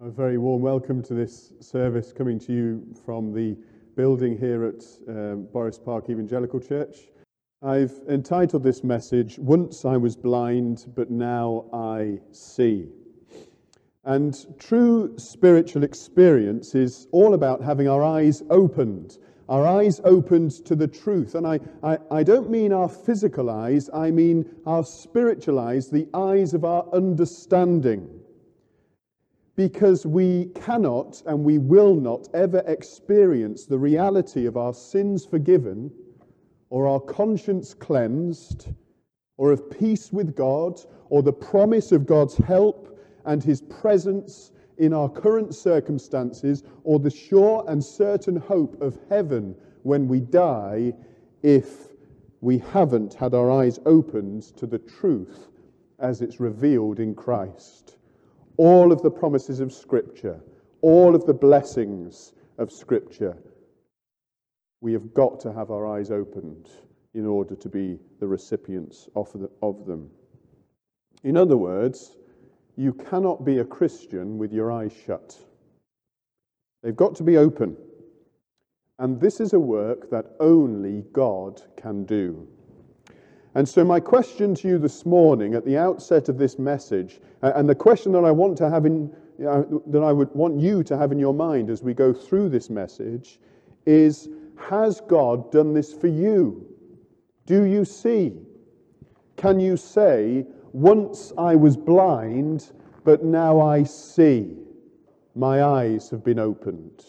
A very warm welcome to this service coming to you from the building here at Boris Park Evangelical Church. I've entitled this message, "Once I was blind, but now I see." And true spiritual experience is all about having our eyes opened to the truth. And I don't mean our physical eyes, I mean our spiritual eyes, the eyes of our understanding. Because we cannot and we will not ever experience the reality of our sins forgiven, or our conscience cleansed, or of peace with God, or the promise of God's help and His presence in our current circumstances, or the sure and certain hope of heaven when we die, if we haven't had our eyes opened to the truth as it's revealed in Christ. All of the promises of Scripture, all of the blessings of Scripture, we have got to have our eyes opened in order to be the recipients of them. In other words, you cannot be a Christian with your eyes shut. They've got to be open. And this is a work that only God can do. And so my question to you this morning at the outset of this message, and the question that I want to have that I would want you to have in your mind as we go through this message, is: has God done this for you? Do you see? Can you say, "Once I was blind, but now I see. My eyes have been opened"?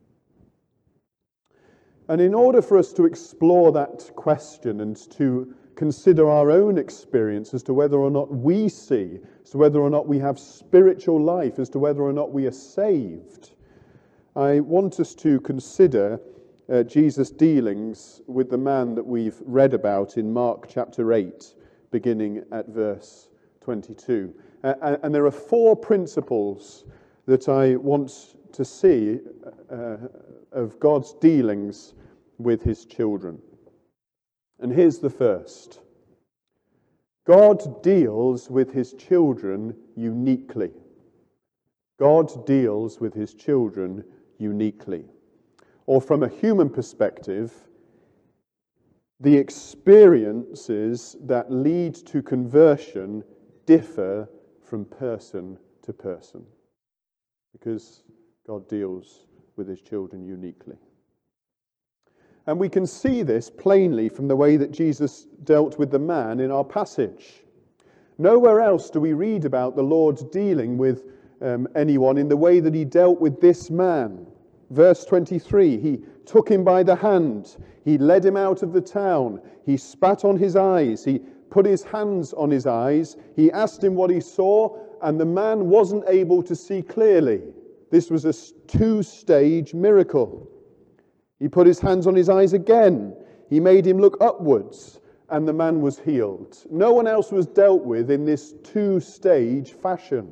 And in order for us to explore that question and to consider our own experience as to whether or not we see, as to whether or not we have spiritual life, as to whether or not we are saved, I want us to consider Jesus' dealings with the man that we've read about in Mark chapter 8, beginning at verse 22. And there are four principles that I want to see of God's dealings with His children. And here's the first. God deals with His children uniquely. God deals with His children uniquely. Or from a human perspective, the experiences that lead to conversion differ from person to person, because God deals with His children uniquely. And we can see this plainly from the way that Jesus dealt with the man in our passage. Nowhere else do we read about the Lord dealing with anyone in the way that He dealt with this man. Verse 23, He took him by the hand, He led him out of the town, He spat on his eyes, He put His hands on his eyes, He asked him what he saw, and the man wasn't able to see clearly. This was a two-stage miracle. He put His hands on his eyes again. He made him look upwards, and the man was healed. No one else was dealt with in this two-stage fashion.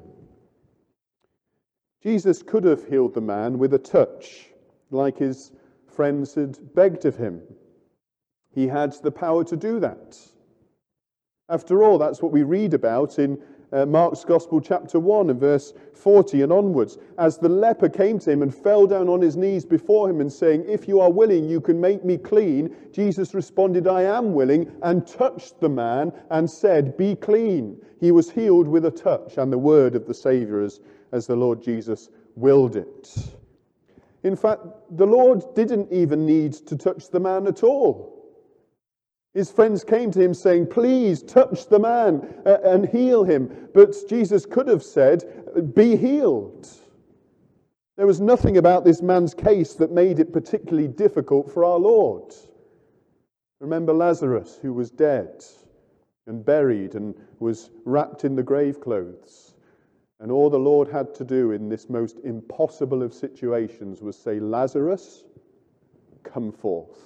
Jesus could have healed the man with a touch, like His friends had begged of Him. He had the power to do that. After all, that's what we read about in Mark's Gospel chapter 1 and verse 40 and onwards. As the leper came to Him and fell down on his knees before Him and saying, "If you are willing, you can make me clean," Jesus responded, "I am willing," and touched the man and said, "Be clean." He was healed with a touch and the word of the Saviour as the Lord Jesus willed it. In fact, the Lord didn't even need to touch the man at all. His friends came to Him saying, "Please touch the man and heal him." But Jesus could have said, "Be healed." There was nothing about this man's case that made it particularly difficult for our Lord. Remember Lazarus, who was dead and buried and was wrapped in the grave clothes. And all the Lord had to do in this most impossible of situations was say, "Lazarus, come forth."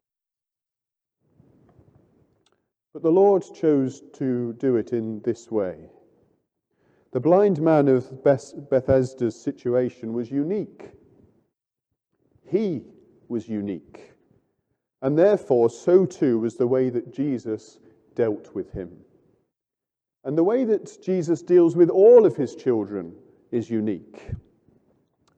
But the Lord chose to do it in this way. The blind man of Bethesda's situation was unique. He was unique. And therefore, so too was the way that Jesus dealt with him. And the way that Jesus deals with all of His children is unique.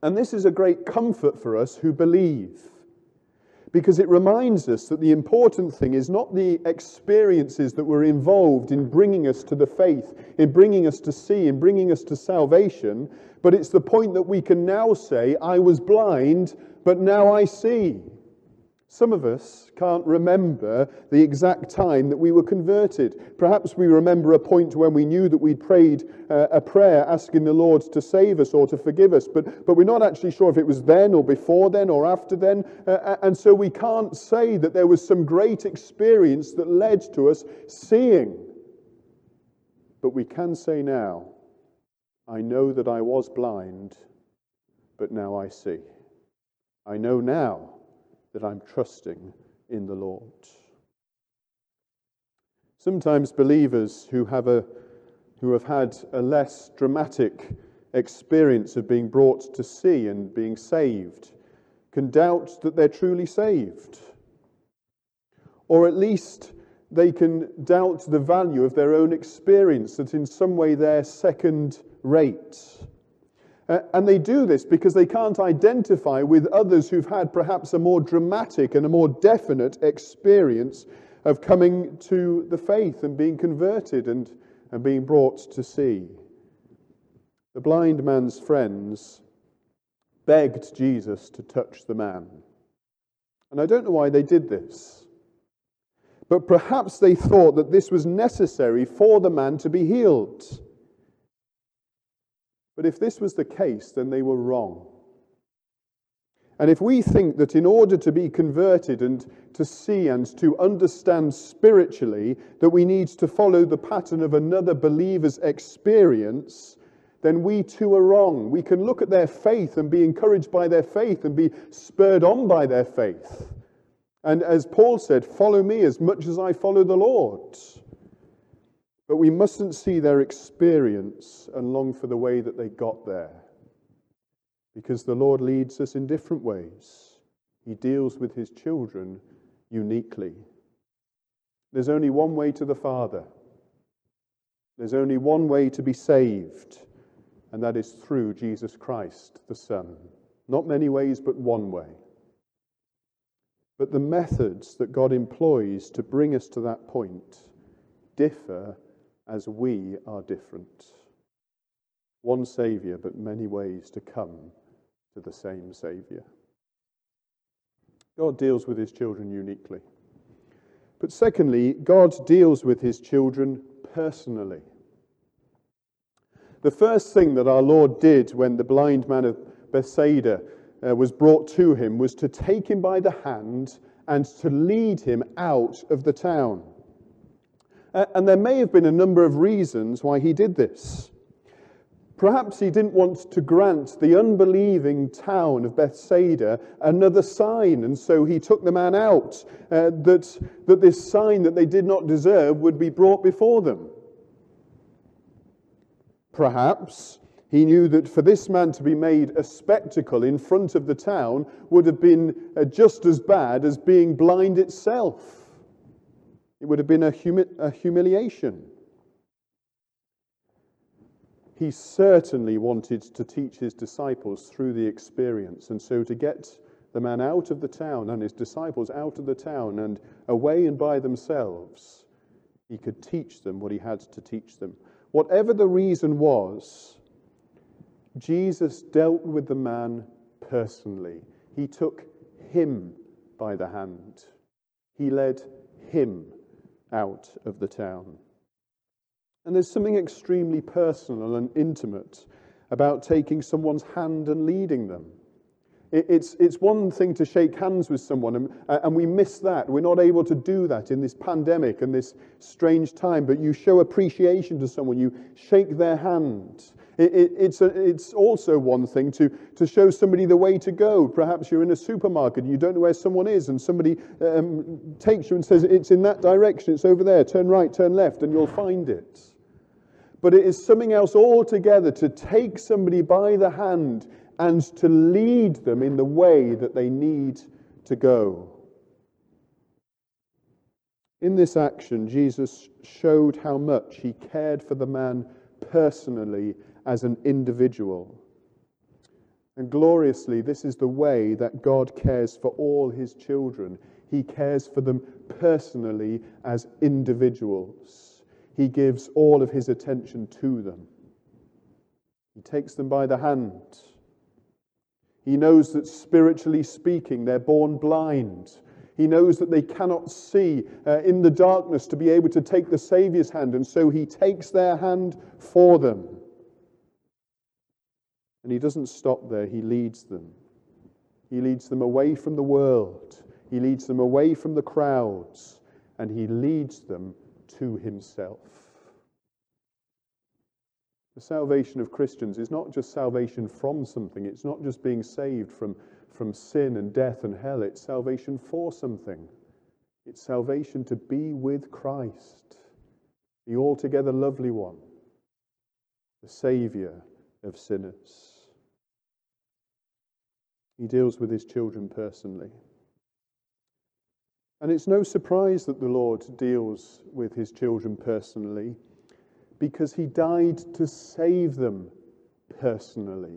And this is a great comfort for us who believe, because it reminds us that the important thing is not the experiences that were involved in bringing us to the faith, in bringing us to see, in bringing us to salvation, but it's the point that we can now say, I was blind, but now I see. Some of us can't remember the exact time that we were converted. Perhaps we remember a point when we knew that we'd prayed a prayer asking the Lord to save us or to forgive us, but we're not actually sure if it was then or before then or after then, and so we can't say that there was some great experience that led to us seeing. But we can say now, I know that I was blind, but now I see. I know now that I'm trusting in the Lord. Sometimes believers who have had a less dramatic experience of being brought to see and being saved can doubt that they're truly saved. Or at least they can doubt the value of their own experience, that in some way they're second rate. And they do this because they can't identify with others who've had perhaps a more dramatic and a more definite experience of coming to the faith and being converted and being brought to see. The blind man's friends begged Jesus to touch the man. And I don't know why they did this, but perhaps they thought that this was necessary for the man to be healed. But if this was the case, then they were wrong. And if we think that in order to be converted and to see and to understand spiritually that we need to follow the pattern of another believer's experience, then we too are wrong. We can look at their faith and be encouraged by their faith and be spurred on by their faith. And as Paul said, follow me as much as I follow the Lord. But we mustn't see their experience and long for the way that they got there. Because the Lord leads us in different ways. He deals with his children uniquely. There's only one way to the Father. There's only one way to be saved, and that is through Jesus Christ, the Son. Not many ways, but one way. But the methods that God employs to bring us to that point differ as we are different. One Saviour, but many ways to come to the same Saviour. God deals with his children uniquely. But secondly, God deals with his children personally. The first thing that our Lord did when the blind man of Bethsaida was brought to him was to take him by the hand and to lead him out of the town. And there may have been a number of reasons why he did this. Perhaps he didn't want to grant the unbelieving town of Bethsaida another sign, and so he took the man out, that this sign that they did not deserve would be brought before them. Perhaps he knew that for this man to be made a spectacle in front of the town would have been just as bad as being blind itself. It would have been a humiliation. He certainly wanted to teach his disciples through the experience, and so to get the man out of the town and his disciples out of the town and away and by themselves, he could teach them what he had to teach them. Whatever the reason was, Jesus dealt with the man personally. He took him by the hand. He led him out of the town. And there's something extremely personal and intimate about taking someone's hand and leading them. It's one thing to shake hands with someone, and we miss that. We're not able to do that in this pandemic and this strange time, but you show appreciation to someone, you shake their hand. It's also one thing to show somebody the way to go. Perhaps you're in a supermarket and you don't know where someone is, and somebody takes you and says, it's in that direction, it's over there, turn right, turn left, and you'll find it. But it is something else altogether to take somebody by the hand and to lead them in the way that they need to go. In this action, Jesus showed how much he cared for the man personally as an individual. And gloriously, this is the way that God cares for all his children. He cares for them personally as individuals. He gives all of his attention to them. He takes them by the hand. He knows that spiritually speaking, they're born blind. He knows that they cannot see in the darkness to be able to take the Saviour's hand, and so he takes their hand for them. And he doesn't stop there, he leads them. He leads them away from the world. He leads them away from the crowds, and he leads them to himself. The salvation of Christians is not just salvation from something. It's not just being saved from sin and death and hell. It's salvation for something. It's salvation to be with Christ, the altogether lovely one, the Saviour of sinners. He deals with his children personally. And it's no surprise that the Lord deals with his children personally, because he died to save them personally.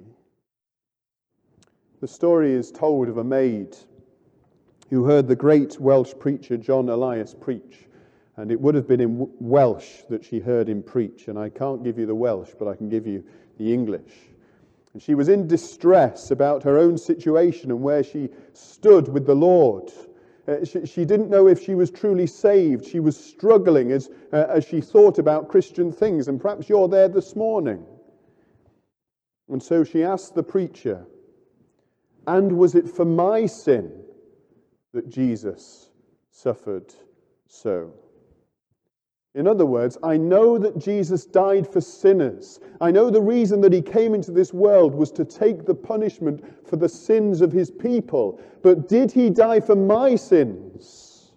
The story is told of a maid who heard the great Welsh preacher John Elias preach. And it would have been in Welsh that she heard him preach. And I can't give you the Welsh, but I can give you the English. And she was in distress about her own situation and where she stood with the Lord. She didn't know if she was truly saved. She was struggling as she thought about Christian things. And perhaps you're there this morning. And so she asked the preacher, "And was it for my sin that Jesus suffered so?" In other words, I know that Jesus died for sinners. I know the reason that he came into this world was to take the punishment for the sins of his people. But did he die for my sins?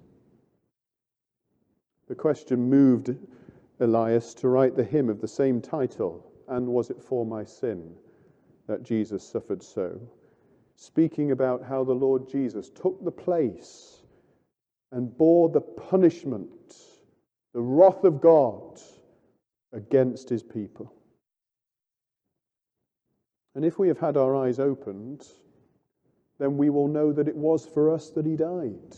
The question moved Elias to write the hymn of the same title, "And was it for my sin that Jesus suffered so?" Speaking about how the Lord Jesus took the place and bore the punishment, the wrath of God against his people. And if we have had our eyes opened, then we will know that it was for us that he died.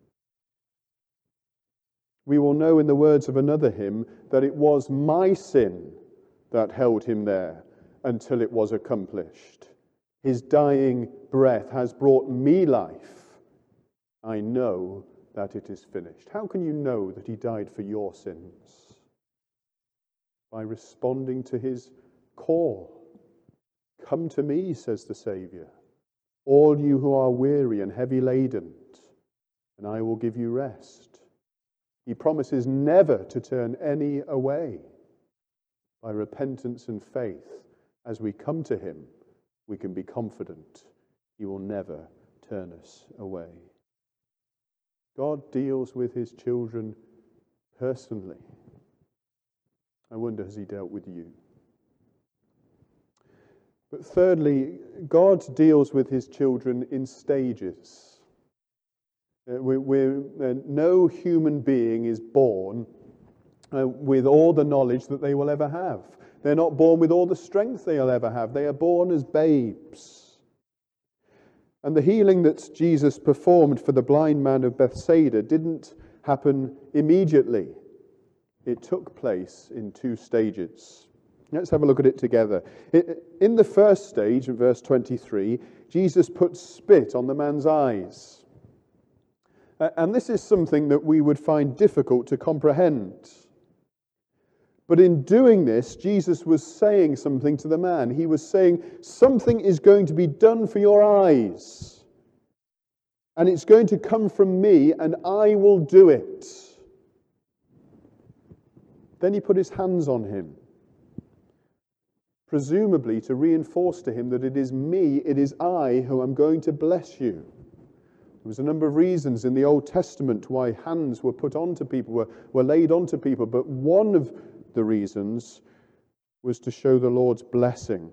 We will know, in the words of another hymn, that it was my sin that held him there until it was accomplished. His dying breath has brought me life. I know that it is finished. How can you know that he died for your sins? By responding to his call. "Come to me," says the Saviour, "all you who are weary and heavy laden, and I will give you rest." He promises never to turn any away. By repentance and faith, as we come to him, we can be confident he will never turn us away. God deals with his children personally. I wonder, has he dealt with you? But thirdly, God deals with his children in stages. No human being is born with all the knowledge that they will ever have. They're not born with all the strength they'll ever have. They are born as babes. And the healing that Jesus performed for the blind man of Bethsaida didn't happen immediately. It took place in two stages. Let's have a look at it together. In the first stage, in verse 23, Jesus put spit on the man's eyes. And this is something that we would find difficult to comprehend. But in doing this, Jesus was saying something to the man. He was saying, something is going to be done for your eyes. And it's going to come from me, and I will do it. Then he put his hands on him, presumably to reinforce to him that it is me, it is I who am going to bless you. There was a number of reasons in the Old Testament why hands were put onto people, were laid onto people, but one of the reasons was to show the Lord's blessing.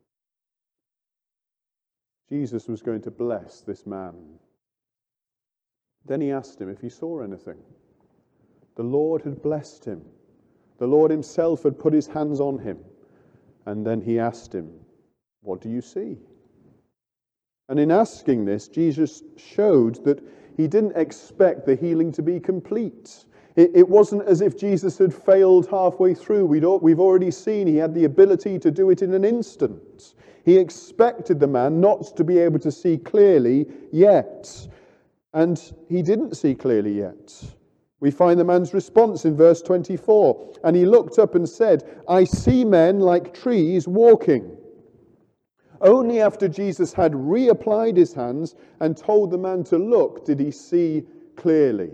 Jesus was going to bless this man. Then he asked him if he saw anything. The Lord had blessed him. The Lord himself had put his hands on him. And then he asked him, "What do you see?" And in asking this, Jesus showed that he didn't expect the healing to be complete. It wasn't as if Jesus had failed halfway through. We've already seen he had the ability to do it in an instant. He expected the man not to be able to see clearly yet. And he didn't see clearly yet. We find the man's response in verse 24. And he looked up and said, "I see men like trees walking." Only after Jesus had reapplied his hands and told the man to look did he see clearly.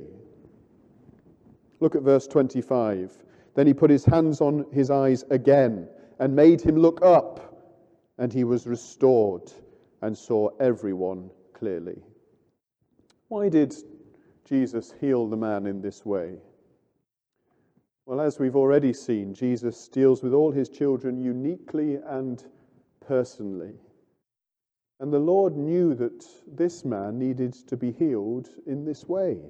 Look at verse 25. Then he put his hands on his eyes again and made him look up, and he was restored and saw everyone clearly. Why did Jesus heal the man in this way? Well, as we've already seen, Jesus deals with all his children uniquely and personally. And the Lord knew that this man needed to be healed in this way.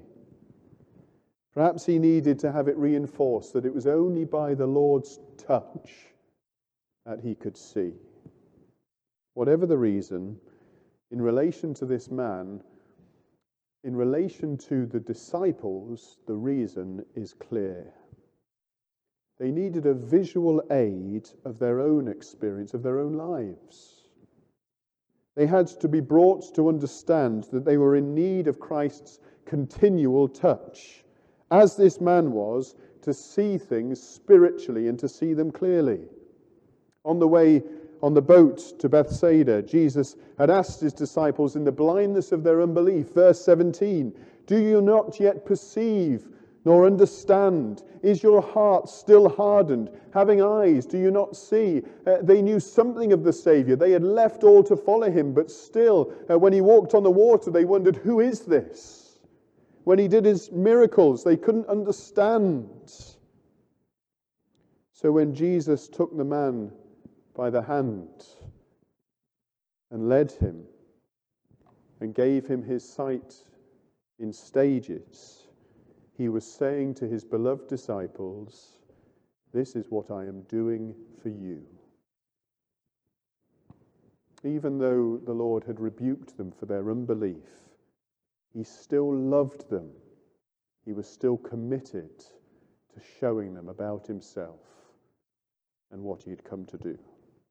Perhaps he needed to have it reinforced that it was only by the Lord's touch that he could see. Whatever the reason, in relation to this man, in relation to the disciples, the reason is clear. They needed a visual aid of their own experience, of their own lives. They had to be brought to understand that they were in need of Christ's continual touch, as this man was, to see things spiritually and to see them clearly. On the way on the boat to Bethsaida, Jesus had asked his disciples in the blindness of their unbelief, verse 17, "Do you not yet perceive nor understand? Is your heart still hardened? Having eyes, do you not see?" They knew something of the Savior. They had left all to follow him, but still, when he walked on the water, they wondered, who is this? When he did his miracles, they couldn't understand. So when Jesus took the man by the hand and led him and gave him his sight in stages, he was saying to his beloved disciples, "This is what I am doing for you." Even though the Lord had rebuked them for their unbelief, he still loved them. He was still committed to showing them about himself and what he had come to do.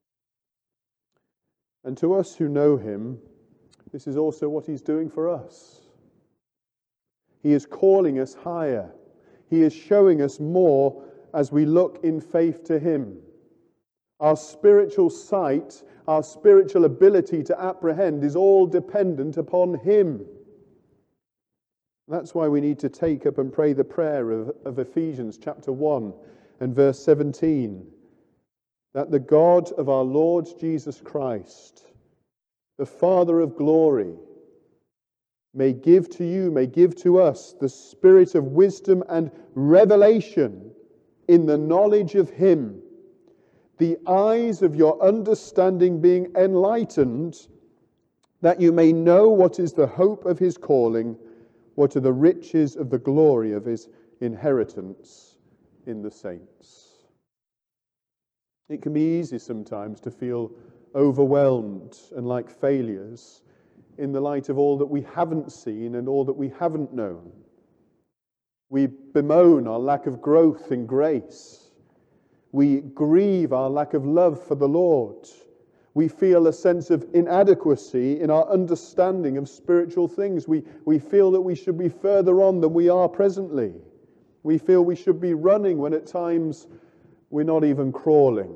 And to us who know him, this is also what he's doing for us. He is calling us higher. He is showing us more as we look in faith to him. Our spiritual sight, our spiritual ability to apprehend is all dependent upon him. That's why we need to take up and pray the prayer of Ephesians chapter 1 and verse 17. That the God of our Lord Jesus Christ, the Father of glory, may give to you, may give to us the spirit of wisdom and revelation in the knowledge of him, the eyes of your understanding being enlightened, that you may know what is the hope of his calling, what are the riches of the glory of his inheritance in the saints. It can be easy sometimes to feel overwhelmed and like failures in the light of all that we haven't seen and all that we haven't known. We bemoan our lack of growth in grace. We grieve our lack of love for the Lord. We feel a sense of inadequacy in our understanding of spiritual things. We feel that we should be further on than we are presently. We feel we should be running when at times we're not even crawling.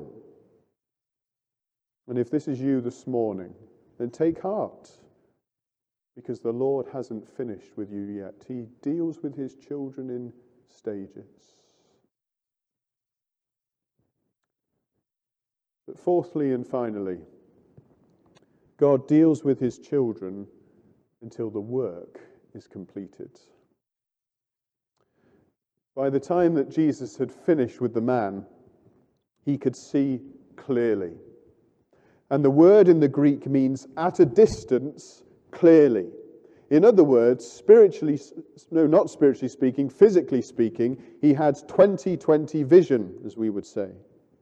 And if this is you this morning, then take heart, because the Lord hasn't finished with you yet. He deals with his children in stages. But fourthly and finally, God deals with his children until the work is completed. By the time that Jesus had finished with the man, he could see clearly. And the word in the Greek means at a distance, clearly. In other words, physically speaking, he had 20/20 vision, as we would say.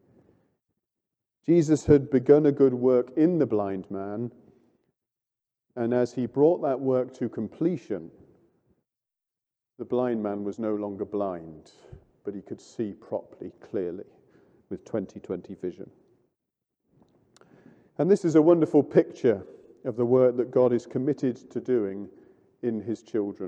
Jesus had begun a good work in the blind man, And as he brought that work to completion, the blind man was no longer blind, but he could see properly, clearly, with 20/20 vision. And this is a wonderful picture of the work that God is committed to doing in his children.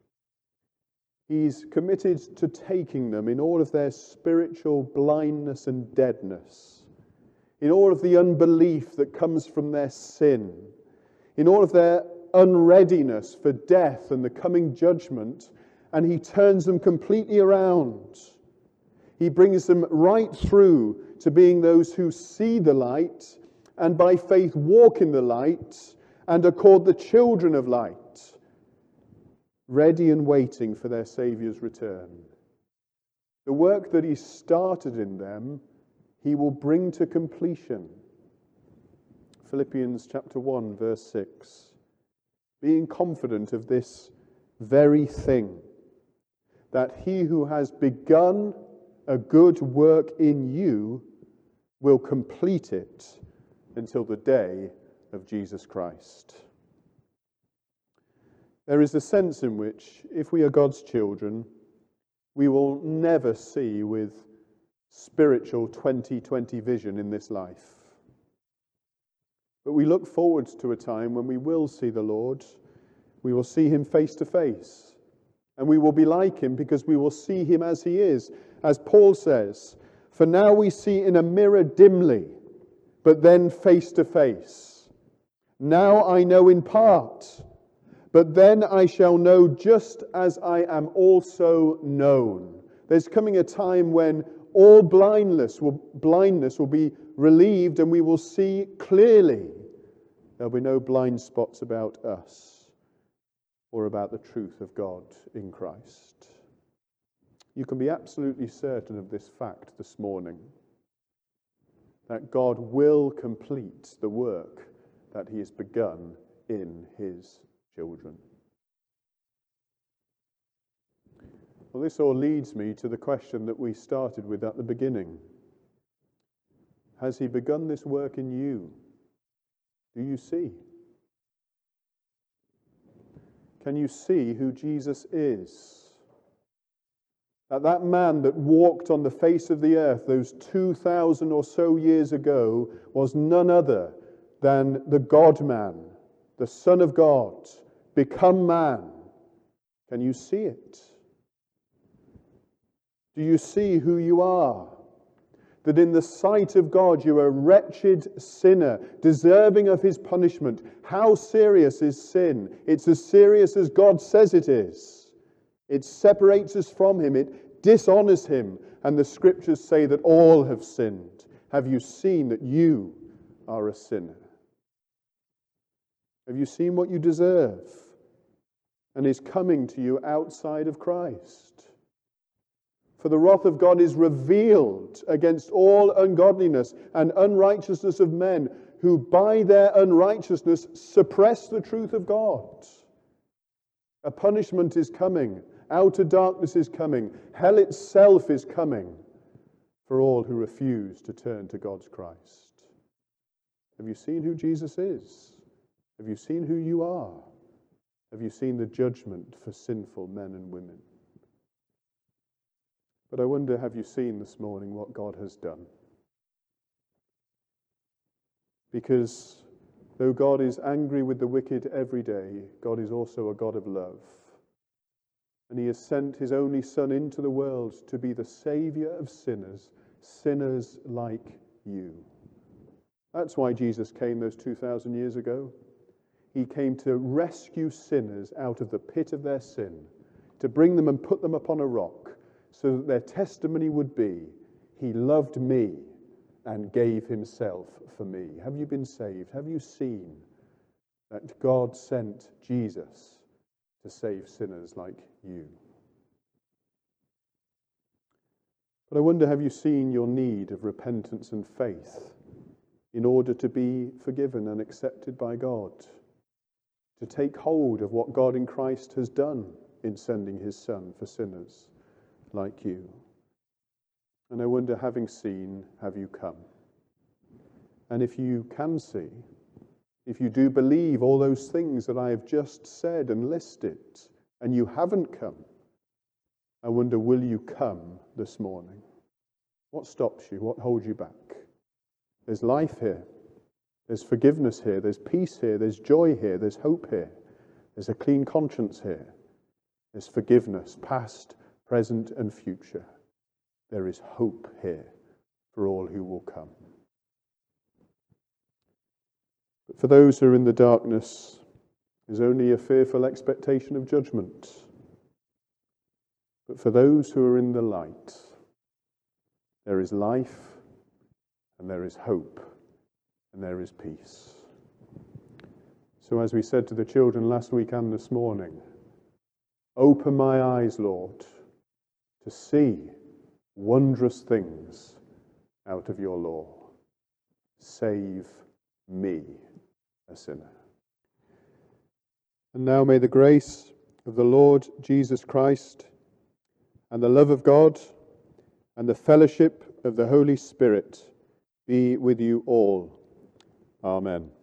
He's committed to taking them in all of their spiritual blindness and deadness, in all of the unbelief that comes from their sin, in all of their unreadiness for death and the coming judgment, and he turns them completely around. He brings them right through to being those who see the light and by faith walk in the light and are called the children of light, ready and waiting for their Saviour's return. The work that he started in them, he will bring to completion. Philippians chapter 1, verse 6. Being confident of this very thing, that he who has begun a good work in you will complete it until the day of Jesus Christ. There is a sense in which, if we are God's children, we will never see with spiritual 20/20 vision in this life. But we look forward to a time when we will see the Lord. We will see him face to face. And we will be like him because we will see him as he is. As Paul says, for now we see in a mirror dimly, but then face to face. Now I know in part, but then I shall know just as I am also known. There's coming a time when all blindness will be relieved and we will see clearly. There'll be no blind spots about us or about the truth of God in Christ. You can be absolutely certain of this fact this morning, that God will complete the work that he has begun in his children. Well, this all leads me to the question that we started with at the beginning. Has he begun this work in you? Do you see? Can you see who Jesus is? That man that walked on the face of the earth those 2,000 or so years ago was none other than the God-man, the Son of God, become man. Can you see it? Do you see who you are? That in the sight of God you are a wretched sinner, deserving of his punishment. How serious is sin? It's as serious as God says it is. It separates us from him. It dishonors him. And the scriptures say that all have sinned. Have you seen that you are a sinner? Have you seen what you deserve and is coming to you outside of Christ? For the wrath of God is revealed against all ungodliness and unrighteousness of men who by their unrighteousness suppress the truth of God. A punishment is coming. Outer darkness is coming. Hell itself is coming for all who refuse to turn to God's Christ. Have you seen who Jesus is? Have you seen who you are? Have you seen the judgment for sinful men and women? But I wonder, have you seen this morning what God has done? Because though God is angry with the wicked every day, God is also a God of love. And he has sent his only Son into the world to be the Saviour of sinners, sinners like you. That's why Jesus came those 2,000 years ago. He came to rescue sinners out of the pit of their sin, to bring them and put them upon a rock, so that their testimony would be, he loved me and gave himself for me. Have you been saved? Have you seen that God sent Jesus to save sinners like you? But I wonder, have you seen your need of repentance and faith in order to be forgiven and accepted by God? To take hold of what God in Christ has done in sending his Son for sinners like you. And I wonder, having seen, have you come? And if you can see, if you do believe all those things that I have just said and listed, and you haven't come, I wonder, will you come this morning? What stops you? What holds you back? There's life here. There's forgiveness here. There's peace here. There's joy here. There's hope here. There's a clean conscience here. There's forgiveness, past, present, and future. There is hope here for all who will come. But for those who are in the darkness, there's only a fearful expectation of judgment. But for those who are in the light, there is life, and there is hope, and there is peace. So as we said to the children last week and this morning, open my eyes, Lord, to see wondrous things out of your law. Save me, a sinner. And now may the grace of the Lord Jesus Christ and the love of God and the fellowship of the Holy Spirit be with you all. Amen.